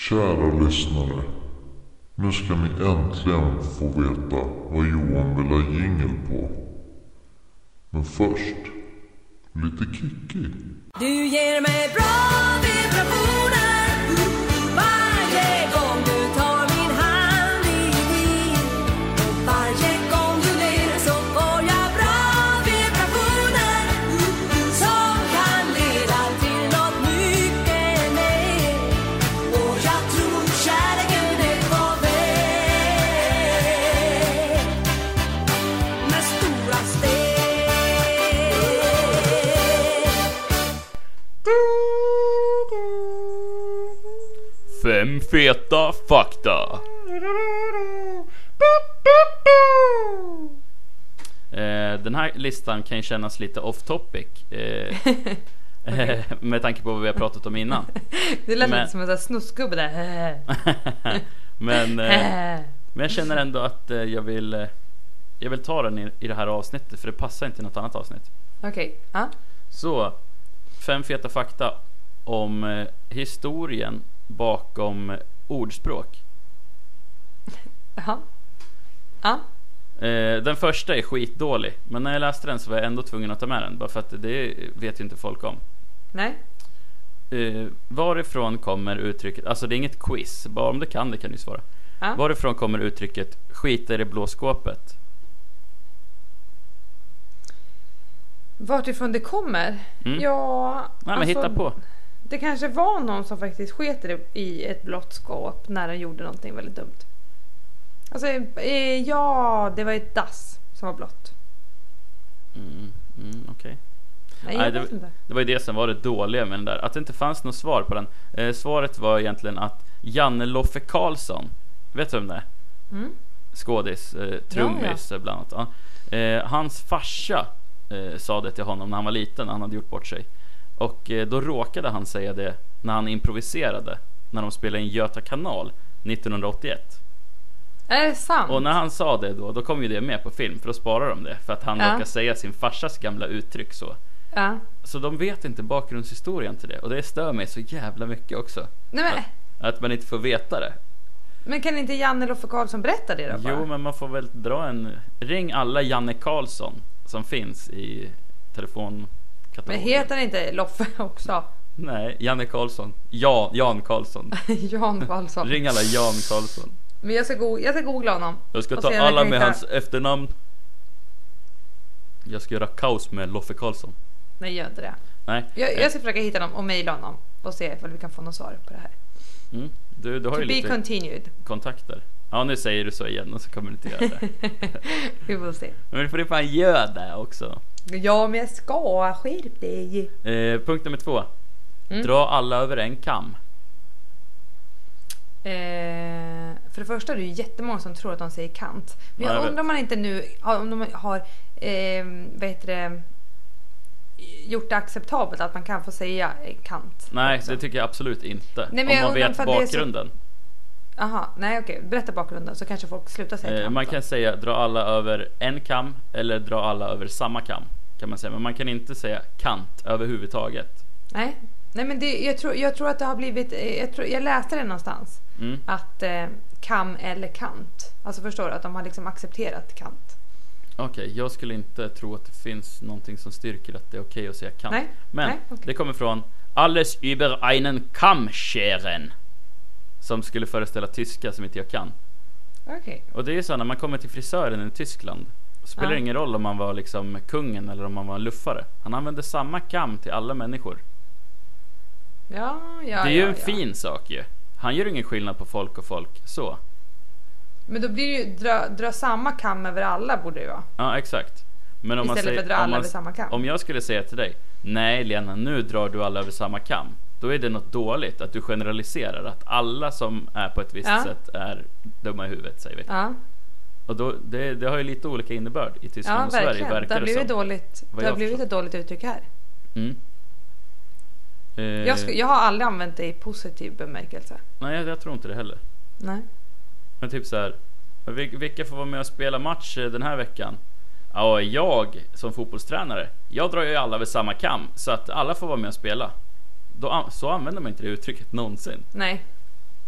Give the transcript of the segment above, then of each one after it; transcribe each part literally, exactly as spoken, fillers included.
Kära lyssnare, nu ska ni äntligen få veta vad Johan vill ha jingle på. Men först, lite Kiki. Du ger mig bra vibrationer varje gång du tar min hand i din. Och varje gång du ler så får jag bra vibrationer som kan leda till något mycket mer. Och jag tror kärleken är på väg med stora steg. Fem feta fakta. Eh, den här listan kan ju kännas lite off topic eh, okay. med tanke på vad vi har pratat om innan. Det lät men, lite som en snuskgubbe där. men, eh, men jag känner ändå att eh, jag vill eh, jag vill ta den i, i det här avsnittet, för det passar inte i något annat avsnitt. Okej, okay. ah? Så, fem feta fakta om eh, historien bakom eh, ordspråk. Jaha. Ja. Eh, den första är skitdålig, men när jag läste den så var jag ändå tvungen att ta med den, bara för att det vet ju inte folk om. Nej. Eh, varifrån kommer uttrycket, alltså det är inget quiz, bara om det kan det kan du svara. Ja. Varifrån kommer uttrycket skita i det blå skåpet? Vartifrån det kommer? Mm. Ja, Nej, men alltså, hitta på. det kanske var någon som faktiskt sket i ett blått skåp när den gjorde någonting väldigt dumt. Alltså, eh, ja, det var ett dass som var blått. Mm, mm, okej. Okay. Nej, Nej, jag det, vet inte. det var ju det som var det dåliga med den där, att det inte fanns något svar på den. eh, Svaret var egentligen att Janne Loffe Karlsson, vet du vem det är? Mm. Skådis, eh, trummis ja, ja. bland annat ja. eh, Hans farsa eh, sa det till honom när han var liten, han hade gjort bort sig. Och eh, då råkade han säga det när han improviserade när de spelade in Göta kanal nittonhundraåttioett. Är det sant? Och när han sa det då, då kom ju det med på film, för då sparar de det, för att han ja. råkar säga sin farsas gamla uttryck så. Ja. Så de vet inte bakgrundshistorien till det. Och det stör mig så jävla mycket också. Nej, men... att, att man inte får veta det. Men kan inte Janne Loffe Karlsson berätta det då bara? Jo, men man får väl dra en... Ring alla Janne Karlsson som finns i telefonkatalogen. Men heter han inte Loffe också? Nej, Janne Karlsson. Ja, Jan Karlsson. Jan Karlsson. Ring alla Jan Karlsson. Men jag ska, go- jag ska googla honom. Jag ska ta alla med hitta... hans efternamn. Jag ska göra kaos med Loffe Karlsson. Nej, gör inte det. Nej. Jag, jag ska försöka hitta honom och mejla honom och se om vi kan få något svar på det här. Mm. Du, du har to ju be lite continued. kontakter. Ja, nu säger du så igen och så kommer du inte göra det. Vi får se. Men du får fan göra det också. Ja, men jag ska. Skärp dig. Eh, punkt nummer två. Mm. Dra alla över en kam. Eh, för det första är det ju jättemånga som tror att de säger kant. Men jag, ja, jag undrar om man inte nu har, om de har eh, vad heter det, gjort det acceptabelt att man kan få säga kant. Nej, också. Det tycker jag absolut inte. Nej, om man vet bakgrunden. Aha, nej okej. Berätta bakgrunden så kanske folk slutar säga eh, kant. Man kan då säga dra alla över en kam eller dra alla över samma kam, kan man säga. Men man kan inte säga kant överhuvudtaget. Nej. Nej, men det, jag, tror, jag tror att det har blivit, jag, tror, jag läste det någonstans mm. att eh, kam eller kant, alltså förstår du, att de har liksom accepterat kant. Okej, okay, jag skulle inte tro att det finns någonting som styrker att det är okej okay att säga kant. Nej. Men Nej, okay. det kommer från alles über einen Kamm scheren, som skulle föreställa tyska som inte jag kan. Okay. Och det är ju så när man kommer till frisören i Tyskland, spelar det ja. ingen roll om man var liksom kungen eller om man var en luffare. Han använde samma kam till alla människor. Ja, ja, det är ju ja, en ja. fin sak ju. Han gör ingen skillnad på folk och folk så. Men då blir det ju dra, dra samma kam över alla borde det ju vara. Ja, exakt. Men om istället man säger, för att dra alla om man, över samma kam. Om jag skulle säga till dig, nej Lena, nu drar du alla över samma kam, då är det något dåligt att du generaliserar att alla som är på ett visst ja. sätt är dumma i huvudet, säger vi. Ja. Och då, det, det har ju lite olika innebörd i Tyskland ja, och Sverige, verkligen. verkar det har blivit det dåligt. Det har blivit ett dåligt uttryck här. Mm. Eh, jag, ska, jag har aldrig använt det i positiv bemärkelse. Nej, jag, jag tror inte det heller. Nej. Men typ så här, vilka får vara med och spela match den här veckan? Ja, jag som fotbollstränare, jag drar ju alla över samma kam, så att alla får vara med och spela. Då, så använder man inte det uttrycket någonsin. Nej.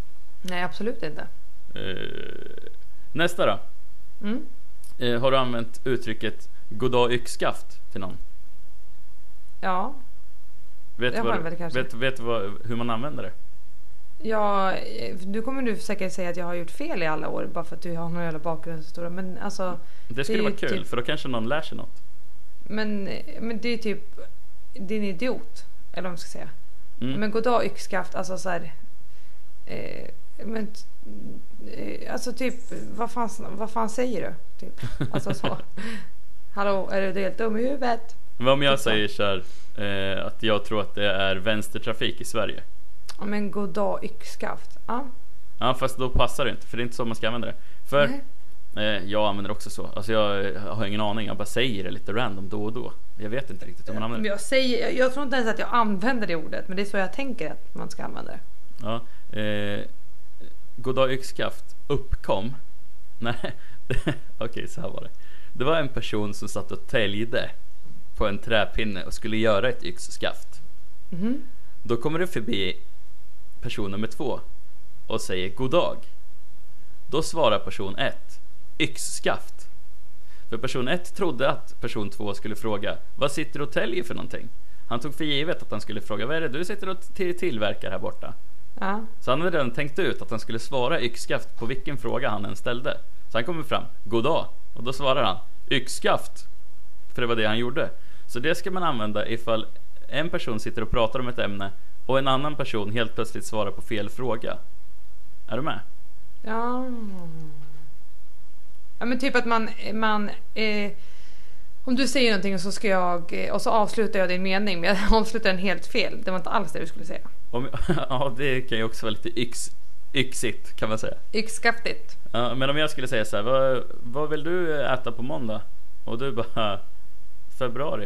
Nej, absolut inte. Eh, nästa då. Mm. Eh, har du använt uttrycket goddag yxskaft till någon? Ja. Vet du Jag har vad, väl kanske. vet, vet du vad, hur man använder det? Ja, du kommer du säkert säga att jag har gjort fel i alla år bara för att du har någon jävla bakgrundshistoria. Men alltså... Det skulle är vara ju kul, typ- för då kanske någon lär sig något. Men, men det är typ din idiot, eller vad man ska säga. Mm. Men goddag yxskaft, alltså så här, eh, men eh, alltså typ vad fan, vad fan säger du? Typ. Alltså så. Hallå, är du helt dum i huvudet? Vad om jag Typ så. säger så här, eh, att jag tror att det är vänstertrafik i Sverige? Ja, men goddag yxskaft. Ja. Ja, fast då passar det inte, för det är inte så man ska använda det. För Nej. eh, jag använder också så. Alltså jag har ingen aning, jag bara säger det lite random då och då. Jag vet inte riktigt hur man Men använder det. jag, säger, jag, jag tror inte ens att jag använder det ordet, men det är så jag tänker att man ska använda det. Ja, eh, goddag yxskaft uppkom. Nej, okej, så här var det. Det var en person som satt och täljde på en träpinne och skulle göra ett yxskaft. Mhm. Då kommer det förbi person nummer två och säger god dag. Då svarar person ett yxskaft. För person ett trodde att person två skulle fråga vad sitter du och täljer för någonting? Han tog för givet att han skulle fråga vad är det du sitter och till- tillverkar här borta? Ja. Så han hade redan tänkt ut att han skulle svara yxskaft på vilken fråga han än ställde. Så han kommer fram, god dag. Och då svarar han yxskaft. För det var det han gjorde. Så det ska man använda ifall en person sitter och pratar om ett ämne och en annan person helt plötsligt svarar på fel fråga. Är du med? Ja. Ja, men typ att man, man eh, om du säger någonting och så ska jag och så avslutar jag din mening, men jag avslutar den helt fel. Det var inte alls det du skulle säga. Om, ja, det kan ju också vara lite yx, yxigt kan man säga. Yxskaftigt. Ja, men om jag skulle säga så här, vad, vad vill du äta på måndag? Och du bara, februari.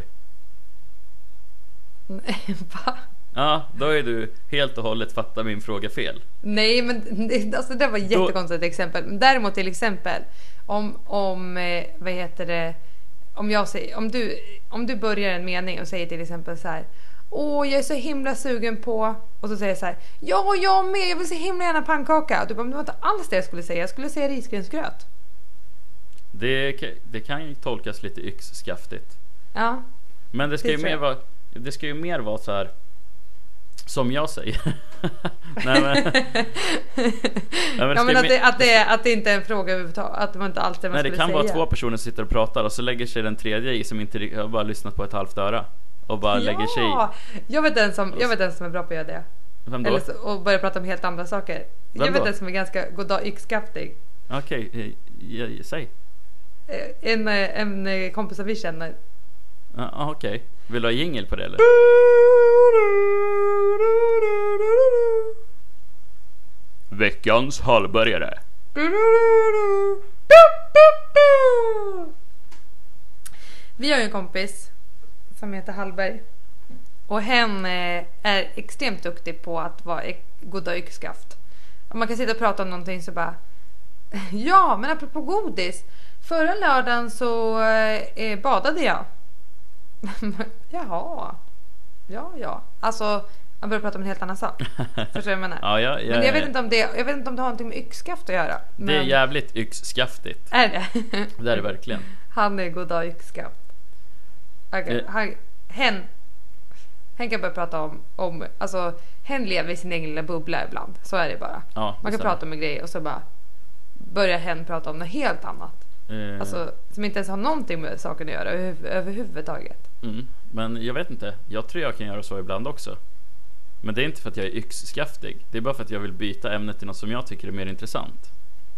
Va? Ja, då är du helt och hållet fattar min fråga fel. Nej, men det, alltså det var ett Då- jättekonstigt exempel. Men däremot till exempel om, om eh, vad heter det, om jag säger, om du, om du börjar en mening och säger till exempel så här: åh, jag är så himla sugen på, och så säger jag så här: ja, jag med, jag vill så himla gärna pannkaka. Och du bara, men det var inte alls det jag skulle säga. Jag skulle säga risgrynsgröt. Det, ka- det kan ju tolkas lite yxskaftigt. Ja. Men det ska Det ju tror mer jag. vara, det ska ju mer vara så här som jag säger. Nej, men, nej, men det Ja, ska men ju att mer- det, att, det, att det inte är en fråga överhuvudtaget. Att det var inte allt det man Nej, det skulle kan säga. vara två personer som sitter och pratar och så lägger sig den tredje i som inte ri- har bara lyssnat på ett halvt öra och bara lägger sig i. Ja, jag vet en som, jag vet en som är bra på att göra det. Vem då? Eller så, och börja prata om helt andra saker. Vem jag vet då? en som är ganska goddag yxskaftig. Okej, eh, ja, säg. Eh, En, eh, en eh, kompis som vi känner. Ja, ah, okej. Vill du ha jingle på det eller? Veckans halvbörjare. Vi har ju en kompis som heter Hallberg. Och hen eh, är extremt duktig på att vara ek- goddag yxskaft. Om man kan sitta och prata om någonting så bara: ja, men apropå godis. Förra lördagen så eh, badade jag. Jaha. Ja, ja. Alltså, man börjar prata om en helt annan sak. Förstår du vad jag menar? Ja, ja, ja, Men jag vet inte om det, jag vet inte om det har någonting med yxskaft att göra. Men Det är jävligt yxskaftigt. är det? Det är det verkligen. Han är goddag yxskaft. Okej, Eh. han, hen, hen kan börja prata om, om, alltså hen lever i sin egen lilla bubbla ibland. Så är det bara. Ja, Man kan detsamma. prata om en grej och så bara börjar hen prata om något helt annat. Eh, Alltså som inte ens har någonting med saken att göra över, överhuvudtaget. mm, men jag vet inte. Jag tror jag kan göra så ibland också. Men det är inte för att jag är yxskaftig. Det är bara för att jag vill byta ämnet till något som jag tycker är mer intressant.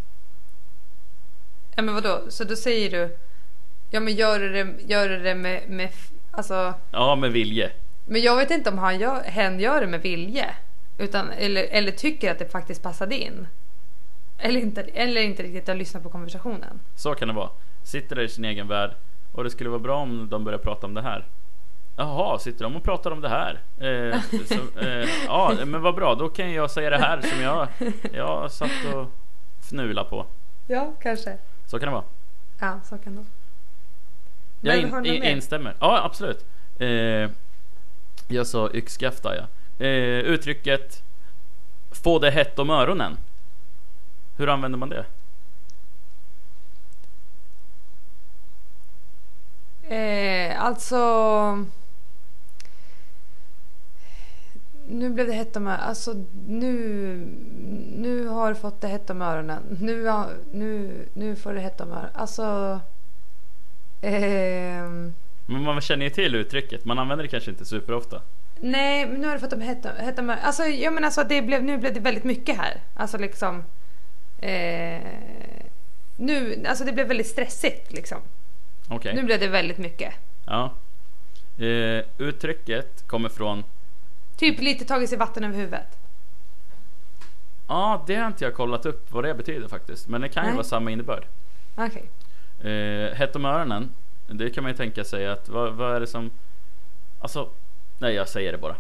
Ja, men vadå? Så då säger du, ja, men gör du det, gör du det med, med f- alltså, Ja, med vilje. men jag vet inte om han gör, hen gör det med vilje. Utan, eller, eller tycker att det faktiskt passade in. Eller inte, eller inte riktigt har lyssnat på konversationen. Så kan det vara. Sitter där i sin egen värld. Och det skulle vara bra om de börjar prata om det här. Jaha, sitter de och pratar om det här? Eh, så, eh, ja, men vad bra. Då kan jag säga det här som jag, jag satt och fnula på. Ja, kanske. Så kan det vara. Ja, så kan det. Jag Men in, har du något in, mer? instämmer. Ja, absolut. Eh, jag sa yxskafta, ja. Eh, uttrycket få det hett om öronen. Hur använder man det? Eh, alltså... Nu blev det hett om öronen. Alltså nu... Nu har du fått det hett om öronen. Nu, har- nu, nu får det hett om öronen. Alltså... ehm, Men man känner ju till uttrycket. Man använder det kanske inte superofta. nej, men nu har du fått det hett om, hett om öronen. Alltså, ja, men alltså det blev, nu blev det väldigt mycket här. Alltså liksom... Eh, nu, alltså det blev väldigt stressigt liksom. Okej. Nu blev det väldigt mycket. Ja. Eh, uttrycket kommer från... Typ lite tagit sig vatten över huvudet. Ja, det har inte jag kollat upp vad det betyder faktiskt. Men det kan ju Nej. vara samma innebörd. Okej. Eh, hett om öronen. Det kan man ju tänka sig att vad, vad är det som... Alltså, nej jag säger det bara.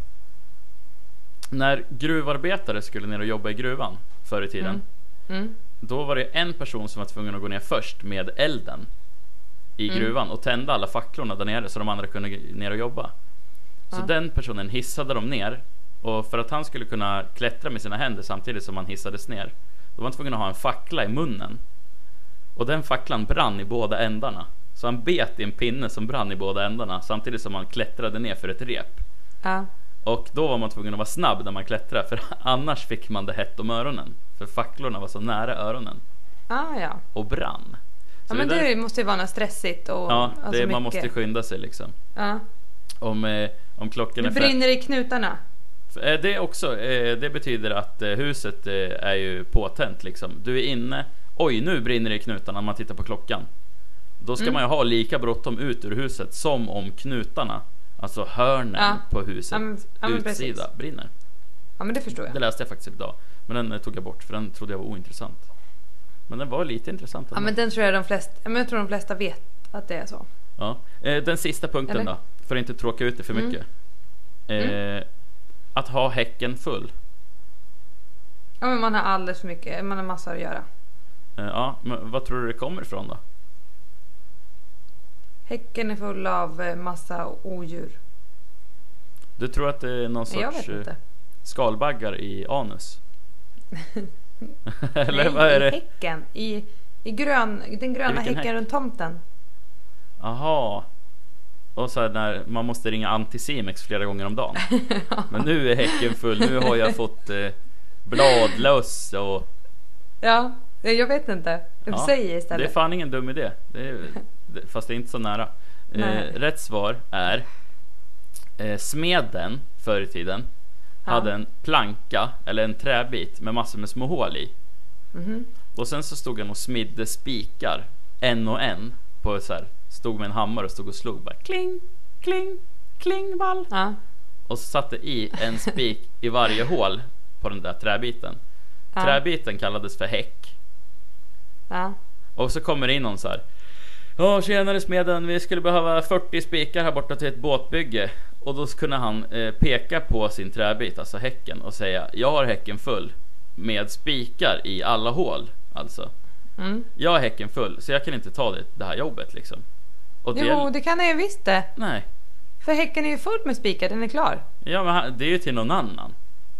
När gruvarbetare skulle ner och jobba i gruvan förr i tiden. Mm. Mm. Då var det en person som var tvungen att gå ner först med elden i Mm. gruvan och tända alla facklorna där nere så de andra kunde g- ner och jobba. Så Ja. den personen hissade dem ner, och för att han skulle kunna klättra med sina händer samtidigt som han hissades ner, då var han tvungen att ha en fackla i munnen. Och den facklan brann i båda ändarna. Så han bet i en pinne som brann i båda ändarna samtidigt som han klättrade ner för ett rep. Ja. Och då var man tvungen att vara snabb när man klättrade, för annars fick man det hett om öronen. För facklorna var så nära öronen Ah, ja. och brann. Ja, Så men det är det därför- måste ju vara något stressigt och Ja, alltså det, man mycket. måste skynda sig liksom. Ja. Om, eh, om klockan Det är fem. brinner i knutarna. Eh, Det också, eh, det betyder att eh, huset eh, är ju påtänt liksom. Du är inne, oj nu brinner det i knutarna om man tittar på klockan. Då ska Mm. man ju ha lika bråttom ut ur huset som om knutarna, alltså hörnen Ja. på huset, Ja, men- ja, men utsida precis. brinner. Ja, men det förstår jag. Det läste jag faktiskt idag, men den eh, tog jag bort för den trodde jag var ointressant. Men den var lite intressant Ja, ändå. men den tror jag de flesta, ja, men jag tror de flesta vet att det är så. Ja. Eh, Den sista punkten Eller? då, för att inte tråka ut det för Mm. mycket. Eh, Att ha häcken full. Ja, men man har alldeles för mycket, man har massor att göra. Eh, ja, men vad tror du det kommer ifrån då? Häcken är full av eh, massa odjur. Du tror att det är någon Nej, jag sorts vet eh, inte. skalbaggar i anus? Eller Nej, vad är i det? häcken. I, i grön, den gröna vilken häcken häck? runt tomten. Aha. Och så här när man måste ringa Anticimex flera gånger om dagen. Men nu är häcken full. Nu har jag fått eh, bladlöss och... Ja, jag vet inte. Jag Ja, säger det är istället. fan ingen dum idé. Det är, det, fast det är inte så nära. Eh, Nej. rätt svar är eh, smeden förr i tiden Ja. hade en planka eller en träbit med massor med små hål i. Mhm. Och sen så stod han och smidde spikar en och en på så här, stod med en hammare och stod och slog bara kling, kling, klingvall. Ja. Och så satte i en spik i varje hål på den där träbiten. Ja. Träbiten kallades för häck. Ja. Och så kommer det in någon så här: ja, tjenare smeden, vi skulle behöva fyrtio spikar här borta till ett båtbygge. Och då kunde han eh, peka på sin träbit, alltså häcken, och säga: jag har häcken full med spikar i alla hål. Alltså, Mm. jag har häcken full, så jag kan inte ta det, det här jobbet liksom. Och det, Jo, det kan jag ju visst det. nej, För häcken är ju full med spikar, den är klar. ja, men han- det är ju till någon annan.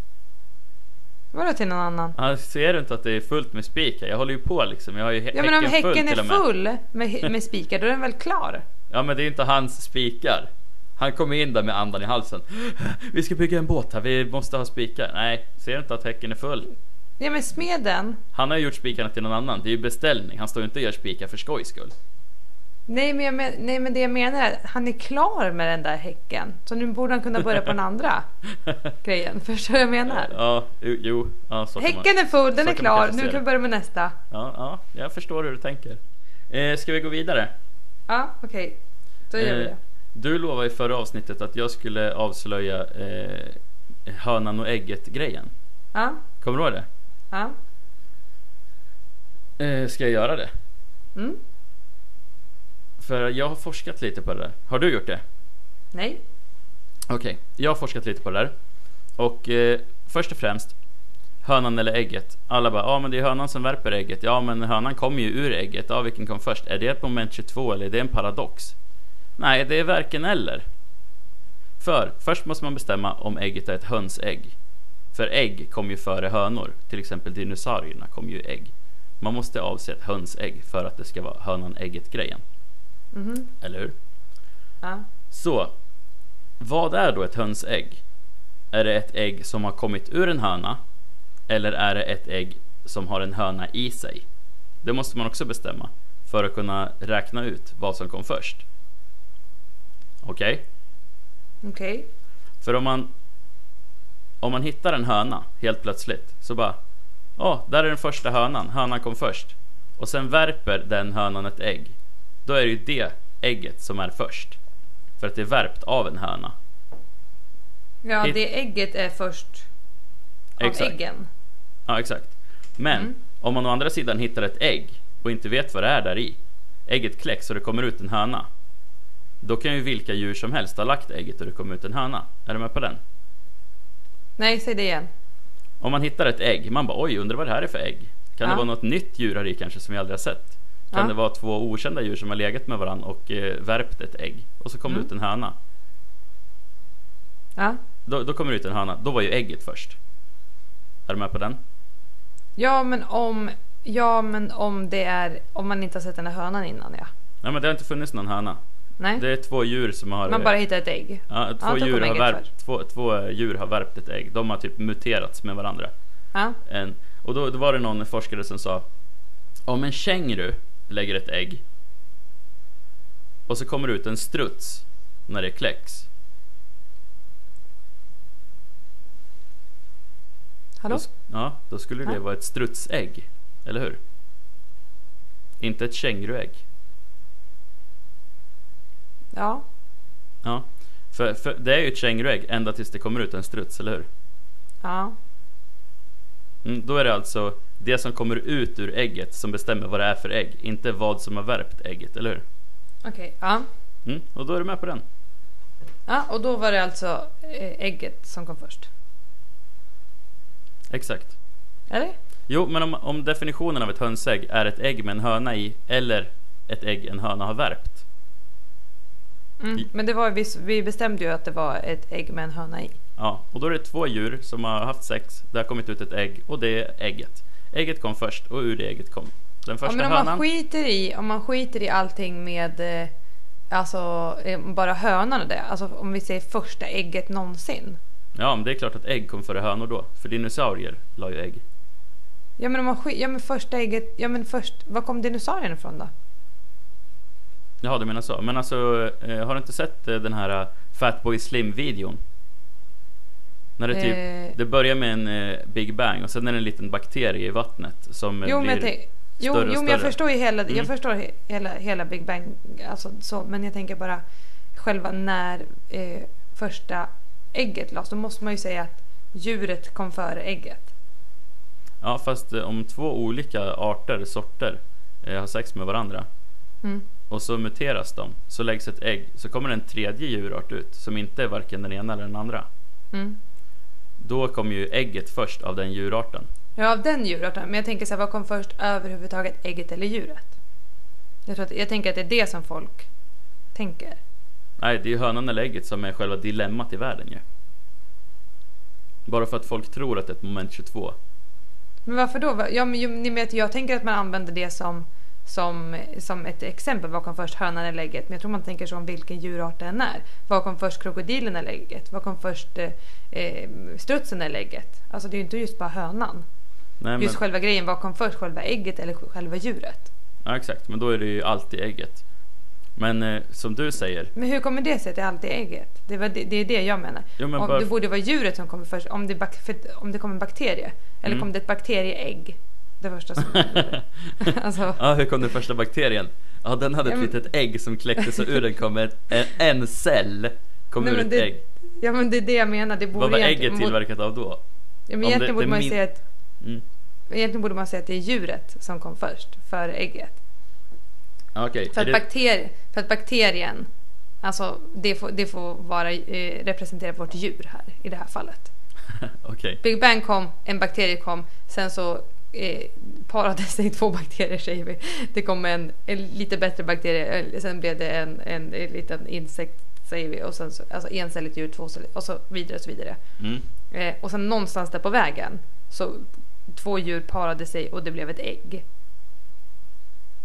Vadå till någon annan? Han ser du inte att det är fullt med spikar? Jag håller ju på liksom. Jag har ju hä- Ja, men om häcken full häcken till är och med. full med, med spikar, då är den väl klar? Ja, men det är inte hans spikar. Han kommer in där med andan i halsen. Vi ska bygga en båt här, vi måste ha spikar. Nej, ser du inte att häcken är full? Ja, men smeden. Han har ju gjort spikarna till någon annan. Det är ju beställning. Han står ju inte och gör spikar för skojs skull. Nej men, jag men, nej, men det jag menar är att han är klar med den där häcken. Så nu borde han kunna börja på den andra grejen. Förstår du vad jag menar? Ja, jo, jo. Ja, så kan man- Häcken är full, den så är kan man klar. kanske Nu se kan vi det. börja med nästa. Ja, ja, jag förstår hur du tänker. Eh, ska vi gå vidare? Ja, okej. Då gör vi Eh, det. Du lovade i förra avsnittet att jag skulle avslöja eh, hönan och ägget grejen. Ja, Kommer du ihåg det? ja. Eh, ska jag göra det? Mm. För jag har forskat lite på det där. Har du gjort det? Nej. Okej, jag har forskat lite på det där. Och eh, först och främst, hönan eller ägget. Alla bara, ja men det är hönan som värper ägget. Ja, men hönan kommer ju ur ägget. Ja, vilken kom först? Är det ett moment tjugotvå eller är det en paradox? Nej, det är varken eller. För först måste man bestämma om ägget är ett hönsägg. För ägg kom ju före hönor. Till exempel dinosaurierna kom ju i ägg. Man måste avse ett hönsägg för att det ska vara hönan-ägget-grejen. Mhm. Eller hur? Ja. Så, vad är då ett hönsägg? Är det ett ägg som har kommit ur en höna? Eller är det ett ägg som har en höna i sig? Det måste man också bestämma för att kunna räkna ut vad som kom först. Okej? Okay? Okej. Okay. För om man Om man hittar en höna helt plötsligt, så bara, åh, där är den första hönan. Hönan kom först. Och sen värper den hönan ett ägg. Då är det ju det ägget som är först. För att det är värpt av en höna. Ja, Hit- det ägget är först av Exakt. äggen. Ja, exakt. Men Mm. om man å andra sidan hittar ett ägg och inte vet vad det är där i, ägget kläcks och det kommer ut en höna, då kan ju vilka djur som helst ha lagt ägget och det kommer ut en höna. Är du med på den? Nej, säg det igen. Om man hittar ett ägg, man bara, oj, undrar vad det här är för ägg. Kan Ja. det vara något nytt djur här i kanske som vi aldrig har sett? Kan Ja. det vara två okända djur som har legat med varandra och eh, värpt ett ägg? Och så kommer Mm. det ut en höna. Ja. Då, då kommer det ut en höna. Då var ju ägget först. Är du med på den? Ja, men om ja, men om det är om man inte har sett den här hönan innan, ja. Nej, men det har inte funnits någon höna. Nej. Det är två djur som har... Man bara hittar ett ägg. Ja, två, Ja, då djur kommer har ägget värpt, först. två, två djur har värpt ett ägg. De har typ muterats med varandra. Ja. En, och då, då var det någon forskare som sa, om en känguru lägger ett ägg och så kommer det ut en struts när det kläcks, Hallå? Då, ja, då skulle det Ja. vara ett strutsägg, eller hur? Inte ett känguruägg. Ja. Ja, för, för det är ju ett känguruägg ända tills det kommer ut en struts, eller hur? Ja. Mm, då är det alltså det som kommer ut ur ägget som bestämmer vad det är för ägg, inte vad som har värpt ägget, eller hur? Okej. Ja. Mm, och då är du med på den. Ja, och då var det alltså eh, ägget som kom först. Exakt. Eller? Jo, men om, om definitionen av ett hönsägg är ett ägg med en höna i eller ett ägg en höna har värpt. Mm. Men det var vi, vi bestämde ju att det var ett ägg med en höna i. Ja, och då är det två djur som har haft sex. Det har kommit ut ett ägg och det är ägget. Ägget kom först och ur det ägget kom den Ja, första men om hönan. man skiter i om man skiter i allting med eh, alltså eh, bara hönan och det. Alltså om vi säger första ägget någonsin. Ja, men det är klart att ägg kom före hönor då. För dinosaurier la ju ägg. Ja, men om man skit, ja men första ägget, ja men först, var kom dinosaurierna ifrån då? Jaha, du menar så. Men alltså, eh, har du inte sett eh, den här uh, Fatboy Slim-videon? När det typ, Eh. det börjar med en eh, Big Bang och sen är det en liten bakterie i vattnet som eh, Jo, men blir jag tänk, jo, större och jo men jag större. förstår ju hela, Mm. jag förstår he, hela, hela Big Bang, alltså så, men jag tänker bara själva när eh, första ägget lades, då måste man ju säga att djuret kom före ägget. Ja, fast eh, om två olika arter, sorter eh, har sex med varandra Mm. och så muteras de, så läggs ett ägg, så kommer en tredje djurart ut som inte är varken den ena eller den andra. Mm. Då kommer ju ägget först av den djurarten. Ja, av den djurarten. Men jag tänker så här, vad kom först överhuvudtaget, ägget eller djuret? Jag, tror att, jag tänker att det är det som folk tänker. Nej, det är ju hönan eller ägget som är själva dilemmat i världen ju. Bara för att folk tror att det är ett moment tjugotvå. Men varför då? Ja, men, ju- ni vet, jag tänker att man använder det som, som, som ett exempel. Vad kom först, hönan eller ägget? Men jag tror man tänker så om vilken djurart den är. Vad kom först, krokodilen eller ägget? Vad kom först, eh, eh, strutsen eller ägget? Alltså det är ju inte just bara hönan. Nej, men, Just själva grejen, vad kom först, själva ägget eller själva djuret? ja, exakt, men då är det ju alltid ägget. Men eh, som du säger, Men hur kommer det sig att det alltid är ägget? Det, var det, det är det jag menar. Jo, men om bara- det borde vara djuret som kommer först. Om det, bak, för, om det kommer en bakterie. Eller Mm. kom det ett bakterieägg? Det första som alltså, ja, hur kom den första bakterien? Ja, den hade ett Ja, men- litet ägg som kläcktes och ur den kom en, en, en cell kom Nej, ur men ett det, ägg. Ja, men det är det jag menar. Det borde Vad var egentligen- ägget borde- tillverkat av då? Ja, men Om det- egentligen borde det man ju min- säga att Mm. egentligen borde man säga att det är djuret som kom först för ägget. Ja, okej. För Är att, det- bakter, för att bakterien, alltså det får, det får vara eh, representera vårt djur här i det här fallet. Okej. Big Bang kom, en bakterie kom, sen så eh, parade sig två bakterier säger vi. Det kom en, en lite bättre bakterie, eh, sen blev det en, en, en liten insekt säger vi och sen så, alltså encelligt djur, tvåcelligt och så vidare och så vidare. Mm. Eh, och sen någonstans där på vägen så två djur parade sig och det blev ett ägg.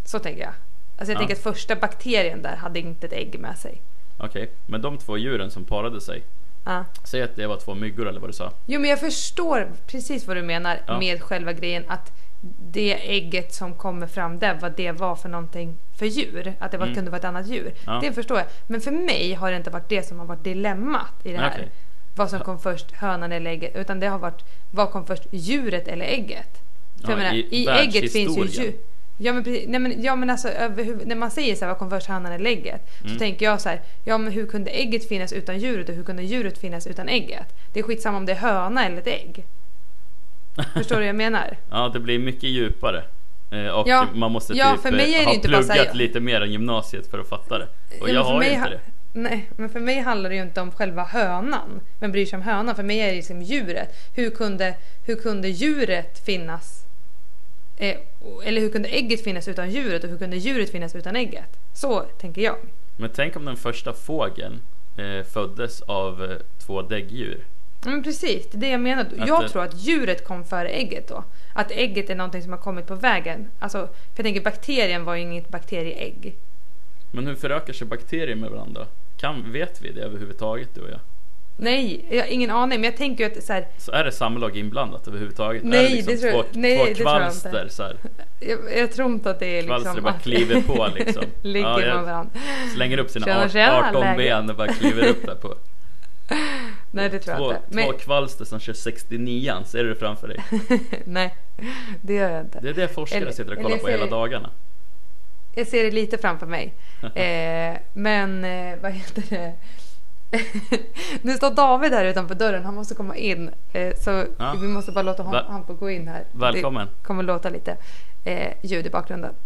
Så tänker jag. Alltså jag Ja. tänker att första bakterien där hade inte ett ägg med sig. Okej, okay. Men de två djuren som parade sig, Ja. säg att det var två myggor eller vad du sa. Jo, men jag förstår precis vad du menar Ja. med själva grejen att det ägget som kommer fram där, vad det var för någonting för djur, att det var, Mm. kunde vara ett annat djur. Ja. Det förstår jag. Men för mig har det inte varit det som har varit dilemmat i det här. Okej. Vad som kom först, hönan eller ägget, utan det har varit vad kom först, djuret eller ägget. För Ja, jag menar, i i ägget finns ju världshistorien. djur. Ja men, precis, nej, men, ja, men alltså, överhuvud, när man säger så här, vad kom först, hönan eller ägget, Mm. så tänker jag så här, ja men hur kunde ägget finnas utan djuret och hur kunde djuret finnas utan ägget? Det är skitsamma om det är höna eller ett ägg. Förstår du vad jag menar? Ja, det blir mycket djupare. Eh, och Ja, man måste ja, typ för mig är det ha inte bara så pluggat här- lite mer än gymnasiet för att fatta det. Och Ja, jag men för har ju mig inte ha- det. Nej, men för mig handlar det ju inte om själva hönan. Men bryr sig om hönan. För mig är det liksom djuret. Hur kunde, hur kunde djuret finnas? Eh, eller hur kunde ägget finnas utan djuret? Och hur kunde djuret finnas utan ägget? Så tänker jag. Men tänk om den första fågeln eh, föddes av eh, två däggdjur. Men precis, det är det jag menar. Att Jag det- tror att djuret kom före ägget då. Att ägget är någonting som har kommit på vägen. Alltså, för jag tänker bakterien var ju inget bakterieägg. Men hur förökar sig bakterier med varandra? Kan, vet vi det överhuvudtaget, du och jag? Nej, jag har ingen aning. Men jag tänker ju att så här, Så är det samlag inblandat överhuvudtaget? Nej, är det, liksom det tror jag- två, nej, två det tror jag kvalster inte. så här, jag, jag tror inte att det är liksom... kvalster bara att- kliver på liksom. Ligger Ja, med jag varandra. slänger upp sina Tjena, art- tjena, arton läge. ben och bara kliver upp där på. Nej, det tror Två, jag inte. två Men, kvalster som kör sextionio, ser du det framför dig? nej, det gör jag inte. Det är det forskare Eller- sitter och eller kollar på ser- hela dagarna. Jag ser det lite framför mig. eh, men, eh, vad heter det? Nu står David här utanför dörren. Han måste komma in. Eh, så Ja. vi måste bara låta hon, Va- han få gå in här. Välkommen. Det kommer låta lite eh, ljud i bakgrunden.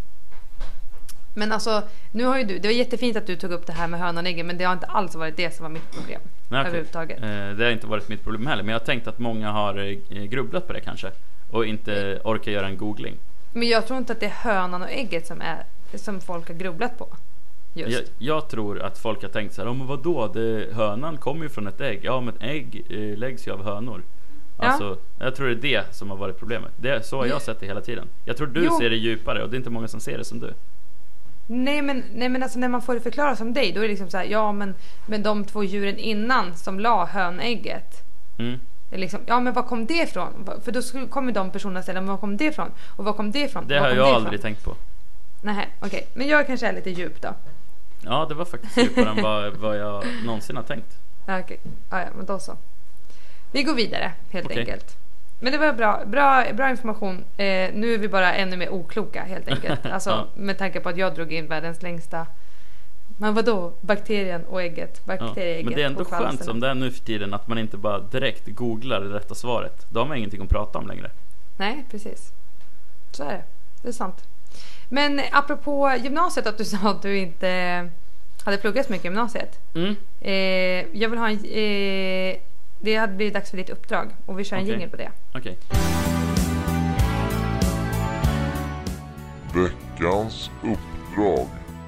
Men alltså, nu har ju du, det var jättefint att du tog upp det här med hönan och äggen, men det har inte alls varit det som var mitt problem. Nej, okej. överhuvudtaget. Eh, Det har inte varit mitt problem heller. Men jag har tänkt att många har eh, grubblat på det kanske. Och inte orkar göra en googling. Men jag tror inte att det är hönan och ägget som, är, som folk har grubblat på. Just. Jag, jag tror att folk har tänkt så här, oh, men vadå, det, hönan kommer ju från ett ägg. Ja, men ägg eh, läggs ju av hönor. Ja. Alltså, jag tror det är det som har varit problemet. Det är så har jag Jo. sett det hela tiden. Jag tror du Jo. ser det djupare och det är inte många som ser det som du. Nej men, nej men alltså när man får det förklarat som dig, då är det liksom så här, ja men, men de två djuren innan som la hönägget, Mm. det är liksom, ja men var kom det ifrån? Va- För då skulle- kommer de personerna ställa, men var kom det ifrån? Och var kom det ifrån? Det Och var har kom jag ifrån? aldrig tänkt på. Nej, okej. Men jag kanske är lite djup då. Ja, det var faktiskt djupare än vad, vad jag någonsin har tänkt. Ja, okej. Ja, ja, men då så. Vi går vidare helt Okej. enkelt. Men det var bra, bra, bra information. Eh, nu är vi bara ännu mer okloka helt enkelt. Alltså Ja. med tanke på att jag drog in världens längsta. Men vadå? Bakterien och ägget. Ja. Bakterieägget Men det är ändå och skönt kvalsterna. som det är nu för tiden att man inte bara direkt googlar det rätta svaret. Då har man ingenting att prata om längre. Nej, precis. Så är det. Det är sant. Men apropå gymnasiet, att du sa att du inte hade pluggat så mycket i gymnasiet. Mm. Eh, jag vill ha en... Eh, det hade blivit dags för ditt uppdrag och vi kör en Okej. jingle på det. Okej. Veckans uppdrag.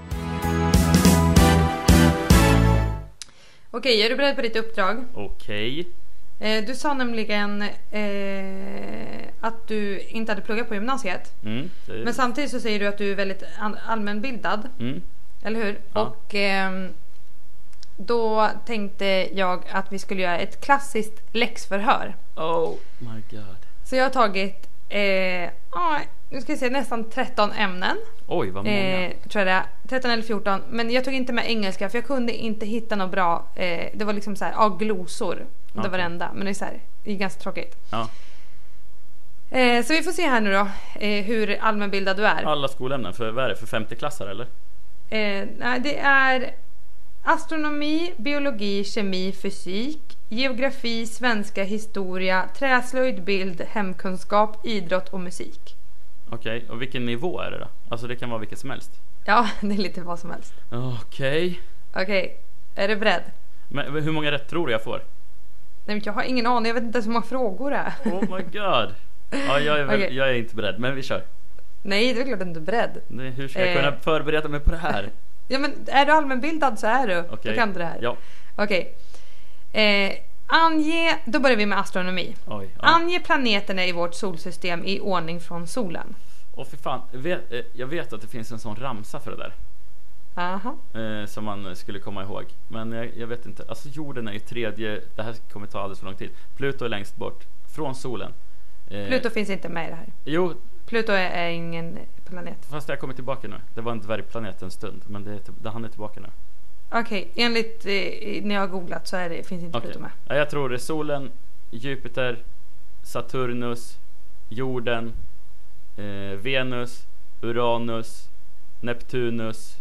Okej, är du beredd på ditt uppdrag? Okej. Eh, du sa nämligen eh, att du inte hade pluggat på gymnasiet. Mm. det- Men samtidigt så säger du att du är väldigt an- allmänbildad. Mm. Eller hur? Ja. Och ehm, då tänkte jag att vi skulle göra ett klassiskt läxförhör. Oh my god. Så jag har tagit eh, ja, nu ska vi se, nästan tretton ämnen. Oj, vad många. Eh, tror jag det är. tretton eller fjorton. Men jag tog inte med engelska för jag kunde inte hitta något bra. Eh, det var liksom så här, ja, glosor. Det var Okej. det enda. Men det är så här, det är ganska tråkigt. Ja. Eh, så vi får se här nu då. Eh, hur allmänbildad du är. Alla skolämnen, för vad är det? För femteklassare eller? Eh, nej, det är astronomi, biologi, kemi, fysik, geografi, svenska, historia, träslöjd, bild, hemkunskap, idrott och musik. Okej, och vilken nivå är det då? Alltså det kan vara vilket som helst. Ja, det är lite vad som helst. Okej. Okej, är du beredd? Men hur många rätt tror du jag får? Nej, men jag har ingen aning, jag vet inte ens hur många frågor det är. Oh my god. Ja, jag är, väl, Okej. jag är inte beredd, men vi kör. Nej, det är klart att du inte är beredd. Det- Hur ska jag Eh. kunna förbereda mig på det här? Ja, men är du allmänbildad så är du. Okej. Då kan du det här. Ja. Okej. Eh, ange, då börjar vi med astronomi. Oj. Ja. Ange planeterna i vårt solsystem i ordning från solen. Och för fan, jag vet, eh, jag vet att det finns en sån ramsa för det där. Aha. Eh, som man skulle komma ihåg. Men jag, jag vet inte. Alltså jorden är ju tredje. Det här kommer ta alldeles för lång tid. Pluto är längst bort från solen. eh, Pluto finns inte med i det här. Jo, Pluto är, är ingen planet. fast jag kommer tillbaka nu. Det var en dvärgplanet en stund. Men det, är till- det han är tillbaka nu. Okej, enligt eh, när jag har googlat så är det, finns inte Okej. Pluto med. Ja, jag tror det är solen, Jupiter, Saturnus, jorden, eh, Venus, Uranus, Neptunus.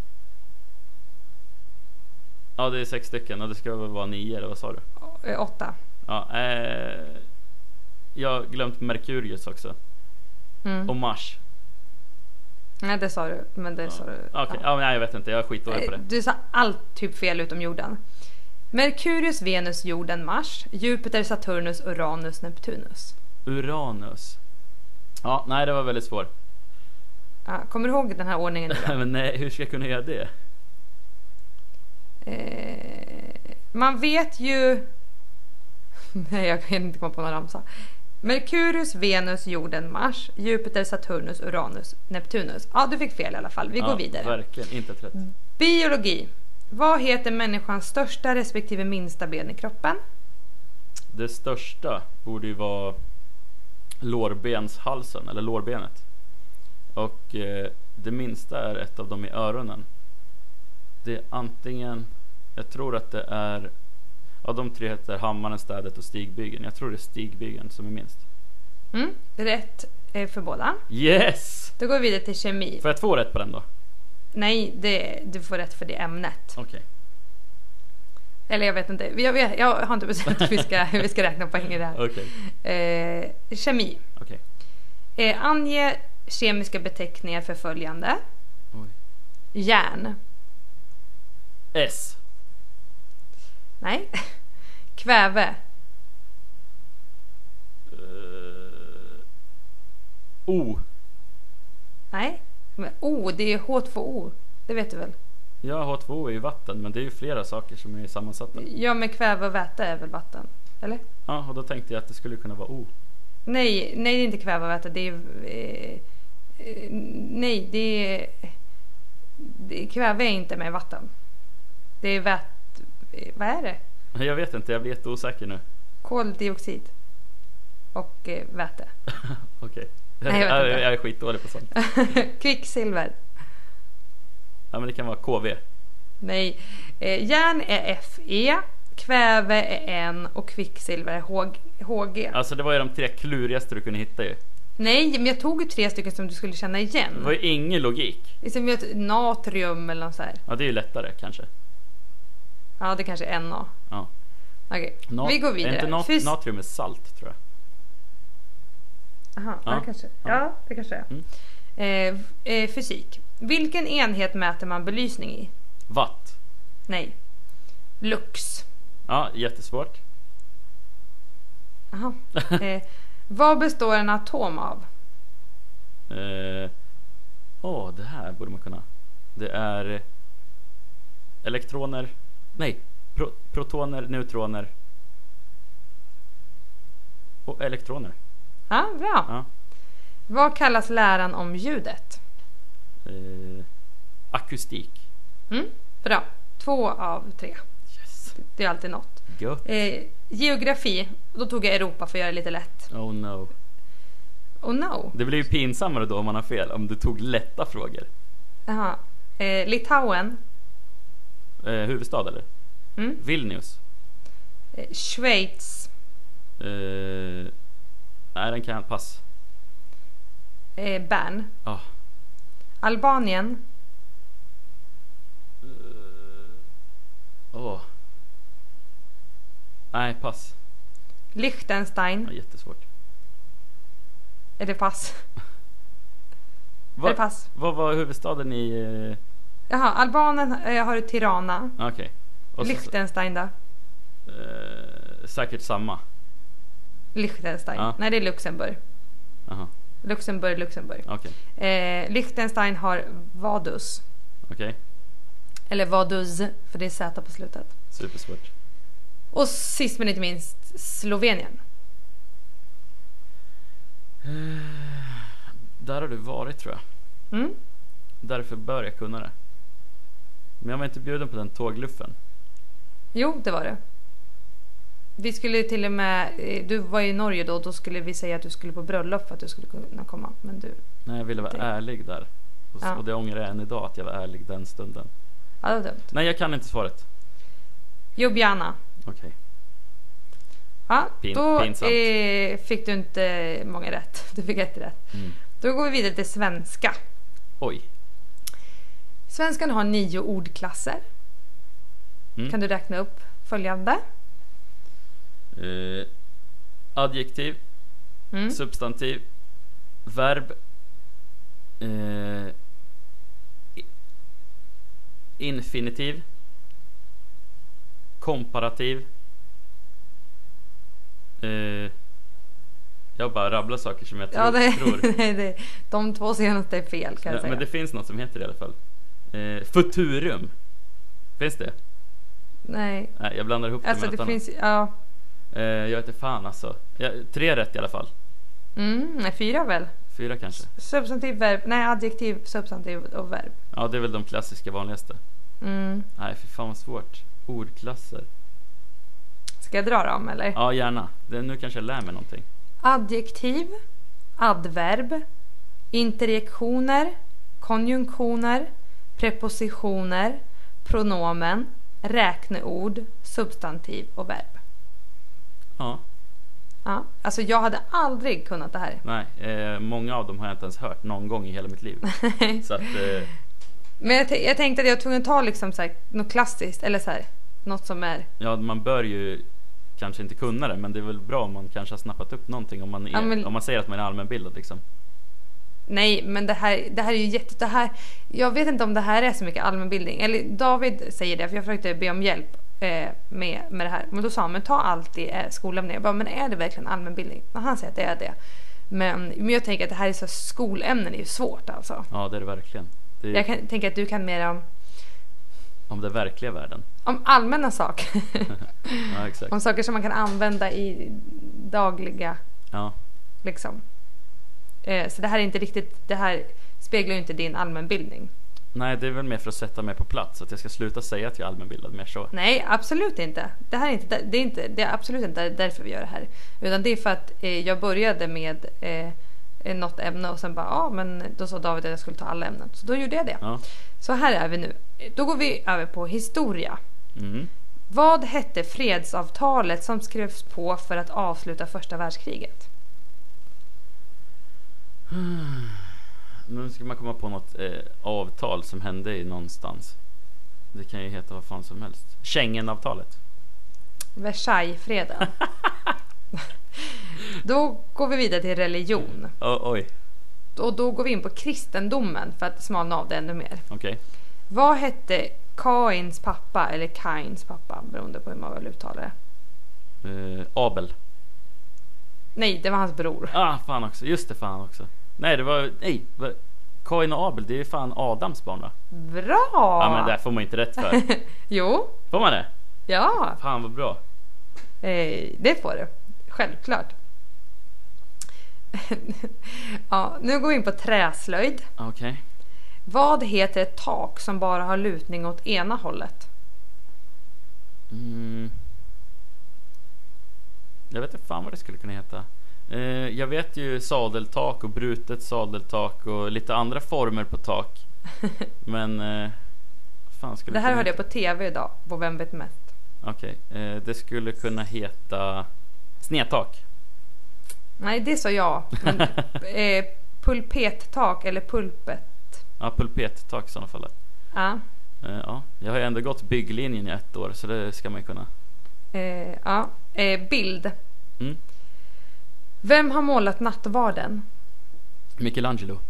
Ja, det är sex stycken och det ska väl vara nio, eller vad sa du? Eh, Åtta. Ja, eh, jag har glömt Merkurius också. Mm. Och Mars. Nej, det sa du. Men det sa du. Okej, ja. nej, jag vet inte. Jag är skitdålig på Eh, det. Du sa allt typ fel utom jorden. Merkurius, Venus, jorden, Mars, Jupiter, Saturnus, Uranus, Neptunus. Uranus. Ja, nej, det var väldigt svårt. Ja, kommer du ihåg den här ordningen? nu då? Men nej, hur ska jag kunna göra det? Eh, man vet ju... Nej, jag kan inte komma på någon ramsa. Merkurius, Venus, jorden, Mars, Jupiter, Saturnus, Uranus, Neptunus. Ja, du fick fel i alla fall. Vi Ja, går vidare. Verkligen, inte rätt. Biologi. Vad heter människans största respektive minsta ben i kroppen? Det största borde ju vara lårbenshalsen, eller lårbenet. Och eh, det minsta är ett av dem i öronen. Det är antingen, jag tror att det är, ja, de tre heter hammaren, städet och stigbygeln. Jag tror det är stigbygeln som är minst. Mm, rätt eh, för båda. Yes! Då går vi vidare till kemi. Får jag två rätt på den då? Nej, det, du får rätt för det ämnet. Okej. Eller jag vet inte. Jag, vet, jag har inte bestämt hur vi ska, hur vi ska räkna poäng i det här. Okej. Eh, kemi. Okej. Eh, ange kemiska beteckningar för följande. Oj. Järn. S. Nej. Kväve. Uh, o. Nej. Men O, det är H två O. Det vet du väl? Ja, H två O är ju vatten, men det är ju flera saker som är sammansatta. Ja, men kväve och väte är väl vatten? Eller? Ja, och då tänkte jag att det skulle kunna vara O. Nej, nej det är inte kväve och väte. Det är... Eh, eh, nej, det är... Det, kväve är inte med vatten. Det är vät... eh, Vad är det? Jag vet inte, jag blir jätteosäker nu. Koldioxid. Och eh, väte. Okej. Nej, jag jag, vet jag, inte. jag är skitdålig på sånt. Kvicksilver. Ja, men det kan vara K V. Nej. Eh, järn är Fe. Kväve är N. Och kvicksilver är H- HG. Alltså det var ju de tre klurigaste du kunde hitta ju. Nej, men jag tog ju tre stycken som du skulle känna igen. Det var ju ingen logik. Det är som ett natrium eller något så här. Ja, det är ju lättare kanske. Ja, det kanske är Na. Ja. Okej, Nat- vi går vidare. Är inte nat- Fys- natrium är salt, tror jag. Aha, ja, Ja. det kanske. Ja. Ja, det kanske är. Mm. Eh, eh, fysik. Vilken enhet mäter man belysning i? Watt. Nej. Lux. Ja, jättesvårt. Aha. Eh, vad består en atom av? Åh, eh, oh, det här borde man kunna. Det är elektroner. Nej, pro- protoner, neutroner. Och elektroner. Ja, bra. Ja. Vad kallas läran om ljudet? Eh, akustik. Mm, bra. Två av tre. Yes. Det är alltid något. Gött. Eh, geografi. Då tog jag Europa för att göra det lite lätt. Oh no. Oh no. Det blir ju pinsammare då om man har fel. Om du tog lätta frågor. Jaha. Eh, Litauen. Eh, huvudstad eller? Mm. Vilnius. Eh, Schweiz. Eh, nej, den kan jag pass. Eh, Bern. Ah. Albanien. Åh. Oh. Nej, pass. Liechtenstein. Ja, jättesvårt. Är det pass? Är Va, det pass? vad var huvudstaden i... Eh... Jaha, Albanien eh, har du Tirana. Okej. Okay. Liechtenstein då? Eh, säkert samma. Liechtenstein. Ja. Nej, det är Luxemburg. Aha. Luxemburg, Luxemburg. Okej. Okay. Eh, Liechtenstein har Vaduz. Okej. Okay. Eller Vaduz, för det är Z på slutet. Supersvårt. Och sist men inte minst Slovenien. Där har du varit, tror jag. Mm. Därför bör jag kunna det. Men jag var inte bjuden på den tågluffen. Jo, det var det. Vi skulle till och med, eh, du var i Norge då, då skulle vi säga att du skulle på bröllop för att du skulle kunna komma. Men du, Nej, jag ville vara Det- ärlig där. Och, Ja. och det ångrar jag än idag, att jag var ärlig den stunden. ja, det var dumt. Nej, jag kan inte svaret. Ljubljana. Okej. Ja, Pin- då pinsamt. eh, fick du inte många rätt. Du fick ett rätt. Mm. Då går vi vidare till svenska. Oj. Svenskan har nio ordklasser. Mm. Kan du räkna upp följande? Eh, adjektiv, Mm. substantiv, verb, eh, i- infinitiv, komparativ. Eh, jag bara rabblar saker som jag tror. Ja, det, tror. nej, det, de två senaste är fel, kan jag Nej, säga. men det finns något som heter det i alla fall. Eh, futurum. Finns det? Nej, Nej, jag blandar ihop alltså det med det något finns, ja. annat. Eh, jag vet inte fan alltså. Ja, tre rätt i alla fall. Mm, nej, fyra väl? Fyra kanske. Substantiv, verb, nej, adjektiv, substantiv och verb. Ja, det är väl de klassiska vanligaste. Mm. Nej, för fan vad svårt. Ordklasser. Ska jag dra dem eller? Ja, gärna. Det, nu kanske jag lär mig någonting. Adjektiv, adverb, interjektioner, konjunktioner, prepositioner, pronomen, räkneord, substantiv och verb. Ja, Ja, alltså jag hade aldrig kunnat det här. nej. Eh, många av dem har jag inte ens hört någon gång i hela mitt liv. Så att, eh, Men jag, t- jag tänkte att jag var tvungen att ta liksom så här, något klassiskt eller så här, något som är. ja, man bör ju kanske inte kunna det, men det är väl bra om man kanske har snappat upp någonting om man, är, Ja, men- om man säger att man är allmänbildad liksom. Nej, men det här, det här är ju jätte... Det här, jag vet inte om det här är så mycket allmänbildning. Eller David säger det, för jag försökte be om hjälp eh, med, med det här. Men då sa han, men ta alltid eh, skolämne. Jag bara, men är det verkligen allmänbildning? Och han säger att det är det. Men, men jag tänker att det här är så skolämnen är ju svårt alltså. Ja, det är det verkligen. Det är Jag kan tänka att du kan mer om, om den verkliga världen. om allmänna saker. Ja, exakt. Om saker som man kan använda i dagliga, Ja, liksom. Eh, så det här är inte riktigt, det här speglar ju inte din allmänbildning. nej, det är väl mer för att sätta mig på plats. Att jag ska sluta säga att jag är allmänbildad, mer så. Nej, absolut inte. Det här är inte, det är inte, det är absolut inte därför vi gör det här. Utan det är för att eh, jag började med eh, något ämne och sen bara, ja, men då sa David att jag skulle ta alla ämnen. Så då gjorde jag det. Ja. Så här är vi nu. Då går vi över på historia. Mm. Vad hette fredsavtalet som skrevs på för att avsluta första världskriget? Nu ska man komma på något eh, avtal som hände i någonstans. Det kan ju heta vad fan som helst. Schengenavtalet. Versaillesfreden. Då går vi vidare till religion. Oh, oj, Och då går vi in på kristendomen för att smalna av det ännu mer. okej. Vad hette Kains pappa eller Kains pappa, beroende på hur man vill uttala det? Eh, Abel. Nej, det var hans bror. Ah, fan också. Just det, fan också. Nej, det var... Nej, var, Kain och Abel, det är ju fan Adams barn, va? Bra! Ja, men det där får man inte rätt för. Jo, Får man det? ja, Fan vad bra. eh, det får du. Självklart. Ja, nu går vi in på träslöjd. Okej. Vad heter ett tak som bara har lutning åt ena hållet? Mm. Jag vet inte fan vad det skulle kunna heta. Eh, jag vet ju sadeltak och brutet sadeltak och lite andra former på tak. Men eh, fan skulle Det här kunna hörde jag heta? på tv idag, på Vem vet mest? Okej, eh, det skulle kunna heta snedtak. Nej, det sa jag. Men, eh, pulpettak eller pulpet. Ja, pulpettak i sådana fall. Ja. Eh, ja, jag har ju ändå gått bygglinjen i ett år, så det ska man ju kunna. Eh, ja. Eh, bild. Mm. Vem har målat nattvarden? Michelangelo.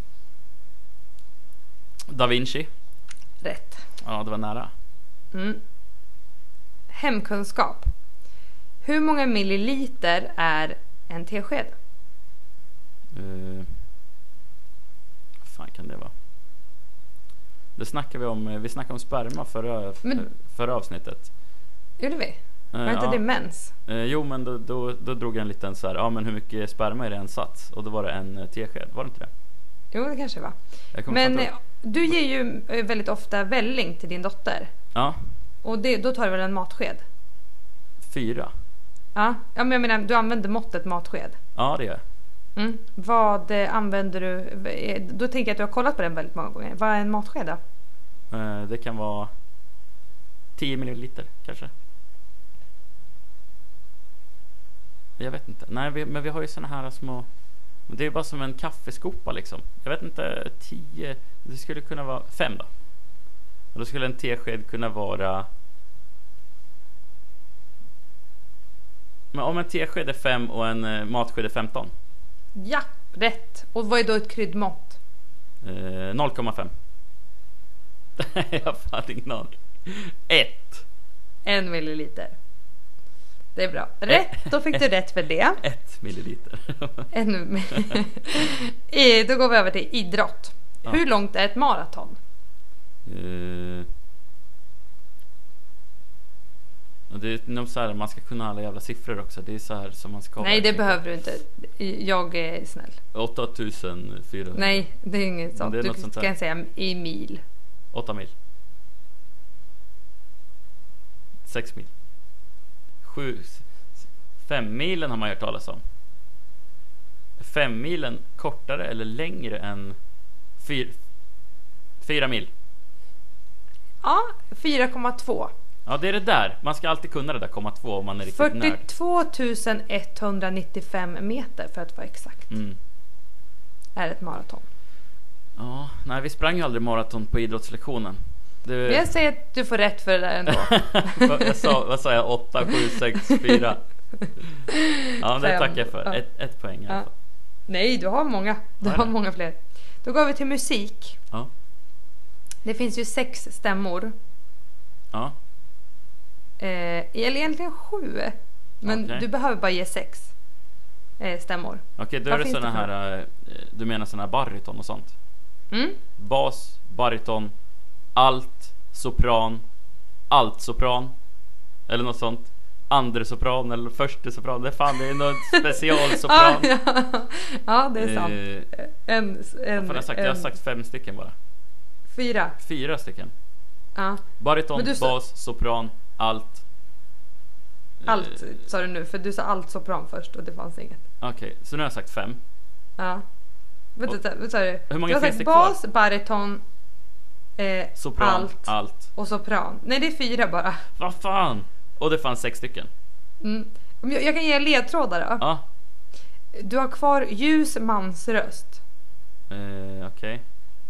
Da Vinci. Rätt. Ja, det var nära. Mm. Hemkunskap. Hur många milliliter är en tesked? Uh, vad fan kan det vara? Det snackar vi om. Vi snackade om sperma förra, Men- förra avsnittet. Gjorde vi? Uh, Var inte ja. det mens? Uh, jo, men då, då, då drog jag en liten så här. Ja, men hur mycket sperma är det en sats? Och då var det en uh, tesked. Var det inte det? Jo, det kanske var. Jag kommer Men fatta- eh, du ger ju eh, väldigt ofta välling till din dotter. Ja, Och det, då tar du väl en matsked? fyra. Ja, ja men jag menar, du använder måttet matsked. Ja, det gör jag. Mm. Vad eh, använder du? eh, Då tänker jag att du har kollat på den väldigt många gånger. Vad är en matsked då? Eh, Det kan vara tio milliliter kanske. Jag vet inte. Nej, vi, men vi har ju såna här små. Det är bara som en kaffeskopa liksom. Jag vet inte, tio. Det skulle kunna vara fem då. Och då skulle en tesked kunna vara. Men om en tesked är fem och en eh, matsked är femton. Ja, rätt. Och vad är då ett kryddmått? Eh, noll komma fem. Jag har fan ingen aning. Ett. En milliliter. Det är bra. Rätt, då fick du rätt för det. Ett milliliter. En, Eh, då går vi över till idrott. Ja. Hur långt är ett maraton? Eh, och det är nog så här, man ska kunna alla jävla siffror också. Det är så här som man ska. Nej, det behöver du inte. Jag är snäll. åtta tusen fyrahundra. Nej, det är inget sånt. det är Du något sånt där. kan säga i mil. åtta mil. sex mil. sju fem milen har man hört talas om. fem milen kortare eller längre än fyr, fyra mil. Ja, fyra komma två. Ja, det är det där. Man ska alltid kunna det där komma två om man är riktigt nörd. fyrtiotvå tusen etthundranittiofem meter för att vara exakt. Mm. Är ett maraton. Ja, nej, vi sprang ju aldrig maraton på idrottslektionen. Det... Men jag säger att du får rätt för det där ändå. jag sa, vad sa jag? åtta, sju, sex, fyra. Ja, det Fem. tackar jag för. Ja. Ett, ett poäng i alla Ja. fall. Nej, du har många. Du Har har jag? många fler. Då går vi till musik. Ja. Det finns ju sex stämmor. Ja. Eh, eller egentligen sju. Men Okej. du behöver bara ge sex eh, stämmor. Okej, då Vad är det finns såna det för här, eh, du menar såna här bariton och sånt? Mm? Bas, bariton, alt, sopran, altsopran eller något sånt. Andre sopran eller förste sopran. Det är fan, det är något specialsopran. Ah, ja. Ja, det är sant. Eh, En, vad en, fan har jag sagt? en, Jag har sagt fem stycken bara. Fyra. Fyra stycken. Ja. Bariton, Men du sa- bas, sopran, alt. Eh, Allt sa du nu, för du sa allt sopran först och det fanns inget. Okej, så nu har jag sagt fem. Ja. Vänta, vad sa du? Hur många du har finns sagt det kvar? bas, bariton, eh, Sopran, allt alt. och sopran. Nej, det är fyra bara. Vad fan? Och det fanns sex stycken. Mm. Om Jag, jag kan ge er ledtrådar då. Ja, Du har kvar ljus mansröst. eh, okej.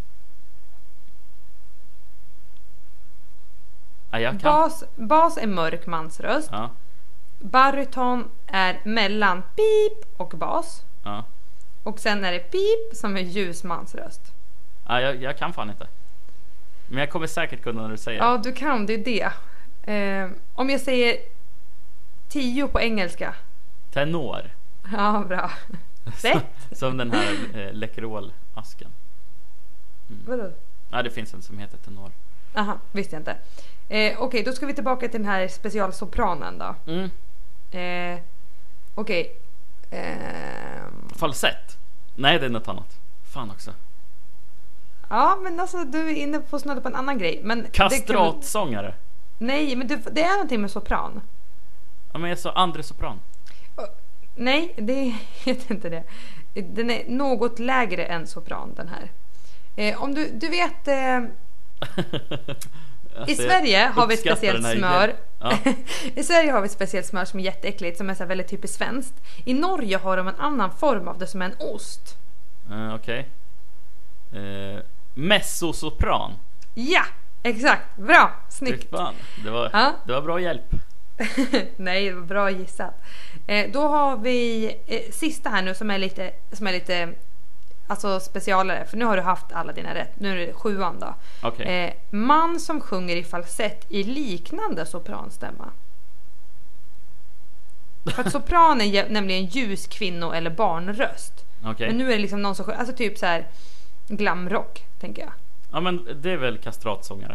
Ja, jag kan. Bas, bas är mörk mansröst. Ja, Bariton är mellan pip och bas. ja. Och sen är det pip som är ljus mansröst. Ja, jag, jag kan fan inte. Men jag kommer säkert kunna när du säger. Ja, du kan, det är det. Eh, om jag säger tio på engelska. Tenor. Ja, bra. Rätt. Som den här eh, Läkerol-asken. Vadå? Ja, det finns en som heter tenor. Aha, visste jag inte. Eh, Okej, då ska vi tillbaka till den här specialsopranen då. Mm. Eh, Okej. Ehm, Falsett. Nej, det är något annat. Fan också. ja, men alltså du är inne på snudda på en annan grej. Men det kan- Kastratsångare. Nej, men du, det är någonting med sopran. Ja, men jag sa andre sopran. Nej, det heter inte det. Den är något lägre än sopran, den här. Eh, om du, du vet... Eh, Alltså, I jag Sverige har vi ett uppskattar speciellt den här smör. idén. Ja. I Sverige har vi ett speciellt smör som är jätteäckligt, som är så här väldigt typiskt svenskt. I Norge har de en annan form av det som är en ost. Uh, Okej. Eh, Mezzosopran. Ja, exakt. Bra, Fy snyggt. fan, Det var, Ja. det var bra hjälp. Nej, det var bra gissat. Eh, då har vi eh, sista här nu som är lite, som är lite alltså specialare. För nu har du haft alla dina rätt. Nu är det sjuan då. Okej. Eh, man som sjunger i falsett i liknande sopranstämma. För att sopran är jä- nämligen ljus kvinno- eller barnröst. Okej. Men nu är det liksom någon som sjunger, alltså typ så här glamrock, tänker jag. Ja, men det är väl kastratsångare.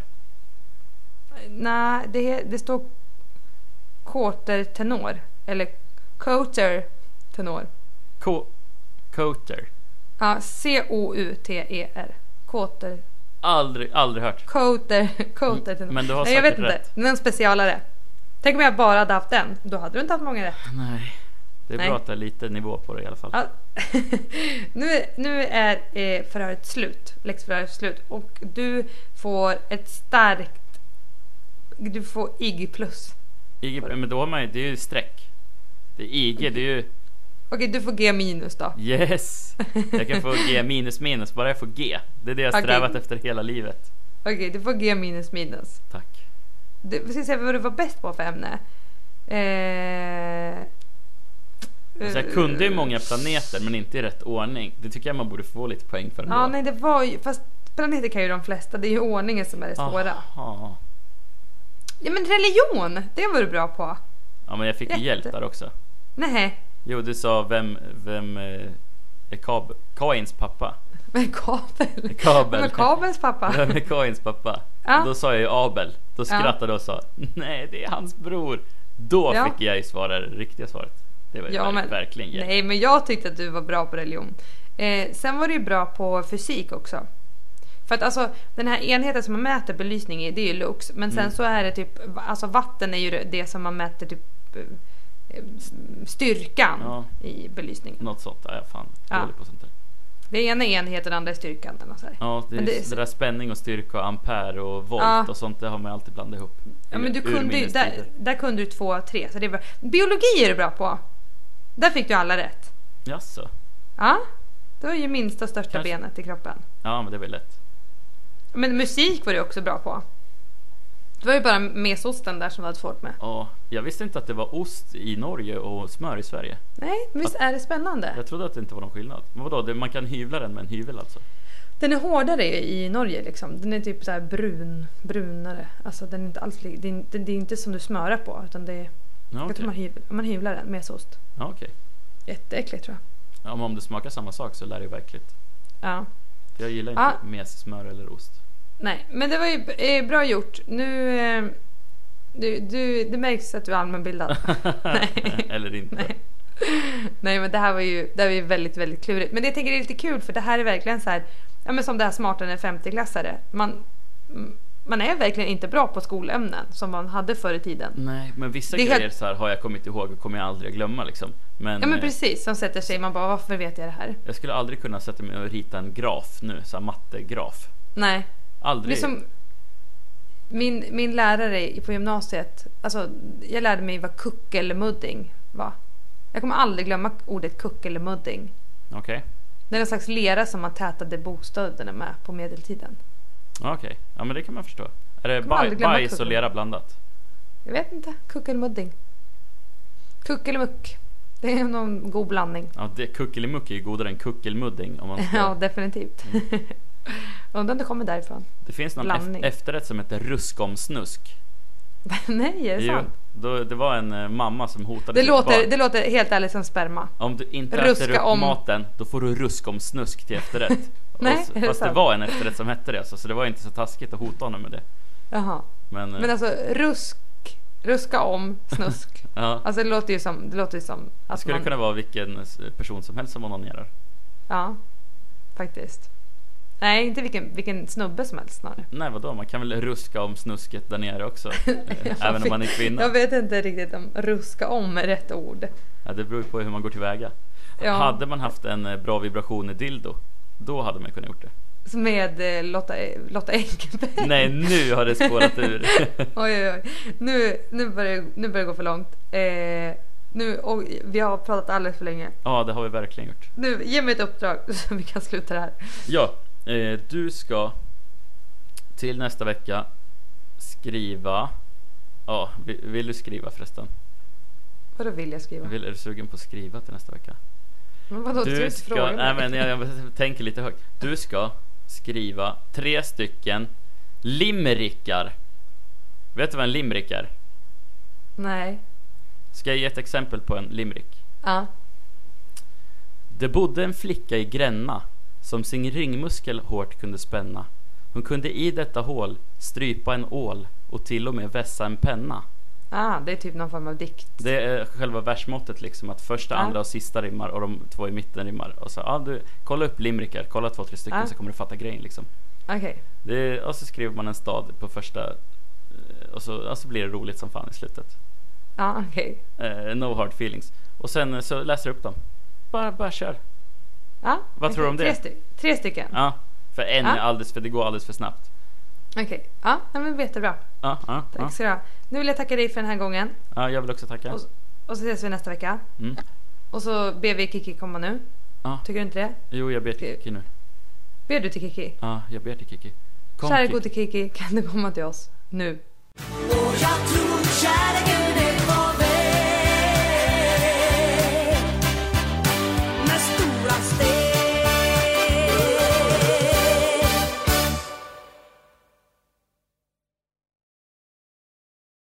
Nej, det, det står quarter tenor. Eller quarter tenor. Co- Coater. Ja, C O U T E R. Kåter. Aldrig, aldrig hört. Kåter. Kåter. Men du har Nej, jag säkert vet inte. rätt. Den är en specialare. Tänk om jag bara hade haft den. Då hade du inte haft många rätt. Nej. Det är Nej. bra att det är lite nivå på det i alla fall. Ja. nu, nu är eh, förhöret slut. Läxförhöret slut. Och du får ett starkt... Du får I G plus. I G, men då har man ju, det är ju streck. Det är I G, det är ju... Okej, du får G minus då. Yes! Jag kan få G minus minus, bara jag får G. Det är det jag Okej. strävat efter hela livet. Okej, du får G minus minus. Tack. Du, vi ska se vad du var bäst på för ämne. Eh, Alltså jag kunde ju många planeter, men inte i rätt ordning. Det tycker jag man borde få lite poäng för ändå. Ja, nej, det var ju... Fast planeter kan ju de flesta. Det är ju ordningen som är det svåra. Aha. Ja, men religion, det var du bra på. Ja, men jag fick ju Jätte. hjälp där också. Nej, Jo, du sa vem, vem eh, är Kab, Kains pappa? men Kabel. Kabel. Men Kabels pappa. Vem är Kains pappa? Ja. Då sa jag ju Abel. Då skrattade jag och sa, nej, det är hans bror. Då Ja. fick jag ju svara det riktiga svaret. Det var ju Ja, verk- men- verkligen hjälp. Nej, men jag tyckte att du var bra på religion. Eh, sen var du ju bra på fysik också. För att alltså, den här enheten som man mäter belysning i, det är ju lux. Men sen Mm. så är det typ, alltså vatten är ju det som man mäter typ eh, styrkan Ja. i belysningen. Något sånt, ja, jag fan Ja. dålig på sånt där. Det ena är enheten, det andra är styrkan. Eller så här. Ja, det, är, Men det är- det där spänning och styrka och ampere och volt Ja. och sånt, det har man ju alltid blandat ihop. Ja, men du Ur kunde ju, minnes där, tider. där kunde du två, tre. Så det är bra. Biologi är du bra på. Där fick du alla rätt. Jaså? Ja, det var ju minsta och största Kanske- benet i kroppen. Ja, men det var lätt. Men musik var du också bra på. Det var ju bara mesosten där som du hade svårt med. Ja, jag visste inte att det var ost i Norge och smör i Sverige. Nej, men visst är det spännande? Jag trodde att det inte var någon skillnad. Men vadå, det, man kan hyvla den med en hyvel alltså? Den är hårdare i Norge liksom. Den är typ så här brun, brunare. Alltså den är inte alls li- det, är, inte- det är inte som du smörar på, utan det är, Ja, jag okej. tror man, hyv, man hyvlar den med såst. Ja, okej. Jätteäckligt tror jag. Ja, men om det smakar samma sak så lär det ju verkligt. Ja. Jag gillar inte Ja. mes, smör eller ost. Nej, men det var ju eh, bra gjort. Nu... Eh, du, du, det märks att du är allmänbildad. Nej. Eller inte. Nej. Nej, men det här var ju, det här var ju väldigt, väldigt klurigt. Men det jag tänker är lite kul, för det här är verkligen så här, ja, men som det här smartare än femtioklassare. Man, mm, man är verkligen inte bra på skolämnen som man hade förr i tiden. Nej, men vissa Det är grejer helt- så här har jag kommit ihåg och kommer jag aldrig att glömma liksom. Men, Ja, men eh, precis, som sätter sig, man bara, varför vet jag det här? jag skulle aldrig kunna sätta mig och rita en graf nu, så här mattegraf. Nej. Aldrig. Det är som min, min lärare på gymnasiet, alltså jag lärde mig vad kuckelmudding var. Jag kommer aldrig glömma ordet kuckelmudding. Okej. Det är en slags lera som man tätade bostäderna med på medeltiden. Okej. Ja, men det kan man förstå. Är det Kommer baj, aldrig glömma bajs och kuckel. lera blandat? Jag vet inte, kuckelmudding. Kuckelmuck. Det är någon god blandning. Ja, det, kuckelimuck är ju godare än kuckelmudding om man ska. Ja, definitivt. Undrar om det kommer därifrån. Det finns någon Blandning. ef- efterrätt som heter ruskomsnusk. Nej, är det Jo, sant? då, det var en eh, mamma som hotade Det sitt låter, barn. det låter helt ärligt som sperma. Om du inte Ruska äter upp om- maten, då får du ruskomsnusk till efterrätt. Nej, Och så, är det fast det sant? var en efterrätt som hette det alltså, så det var inte så taskigt att hota honom med det. Jaha. Men, eh, Men alltså, rusk, ruska om, snusk. ja, Alltså det låter ju som, det låter ju som det att skulle man, kunna vara vilken eh, person som helst som onanerar. ja, faktiskt. Nej, inte vilken, vilken snubbe som helst snarare. Nej, vadå? Man kan väl ruska om snusket där nere också. eh, Jag även om man är kvinna. Jag vet inte riktigt om ruska om är rätt ord. Ja, det beror ju på hur man går tillväga. Ja. Hade man haft en eh, bra vibration i dildo, då hade man kunnat gjort det. Med eh, Lotta, Lotta Engelberg. Nej, nu har det spårat ur. Oj, oj, oj. Nu, nu, börjar, det- nu börjar det gå för långt. Eh, nu, och vi har pratat alldeles för länge. Ja, det har vi verkligen gjort. Nu, ge mig ett uppdrag så vi kan sluta det här. Ja, eh, du ska till nästa vecka skriva. Ja, vill, vill du skriva förresten? Vadå vill jag skriva? Vill, är du sugen på att skriva till nästa vecka? Men vadå, Du du ska, fråga nej mig. men jag, jag tänker lite högt. Du ska skriva tre stycken limerickar. Vet du vad en limerick är? Nej. Ska jag ge ett exempel på en limerick? Ja. Det bodde en flicka i Gränna som sin ringmuskel hårt kunde spänna. Hon kunde i detta hål strypa en ål och till och med vässa en penna. Ah, det är typ någon form av dikt. Det är själva versmåttet liksom, att första, Ah. andra och sista rimmar och de två i mitten rimmar. Och så, ja, du, kolla upp limerickar, kolla två, tre stycken Ah. så kommer du fatta grejen liksom. Okej. Det, och så skriver man en stad på första, eh, och så, och så blir det roligt som fan i slutet. Ja, okej. Eh, no hard feelings. Och sen så läser jag upp dem. Bara, bara kör. Ja, Vad okej. tror du om det? Tre, styck, tre stycken? Ja, för en Ja. är alldeles för, det går alldeles för snabbt. Okej. Ja, nej, men jättebra. Ja, ja, Tack ja. så du ha. Nu vill jag tacka dig för den här gången. Ja, jag vill också tacka. Och, och så ses vi nästa vecka. Mm. Och så ber vi Kiki komma nu. Ja. Tycker du inte det? Jo, jag ber till Kiki nu. Ber du till Kiki? Ja, jag ber till Kiki. Kom, Kära Kiki. gode Kiki, kan du komma till oss nu? Och jag tror kärleken